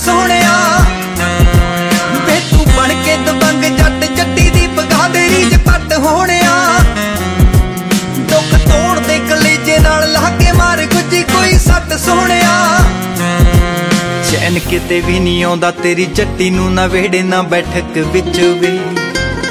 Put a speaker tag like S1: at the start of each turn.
S1: सोहणिया वे तू बन के दबंग जट जट्टी दी बगादरी च पट होणिया दुख तोड़ दे कलेजे नाल ला के मार गुज्जी कोई सट सोहणिया चैन किते भी नहीं आउंदा तेरी जट्टी नूं ना वेड़े ना बैठक विच वे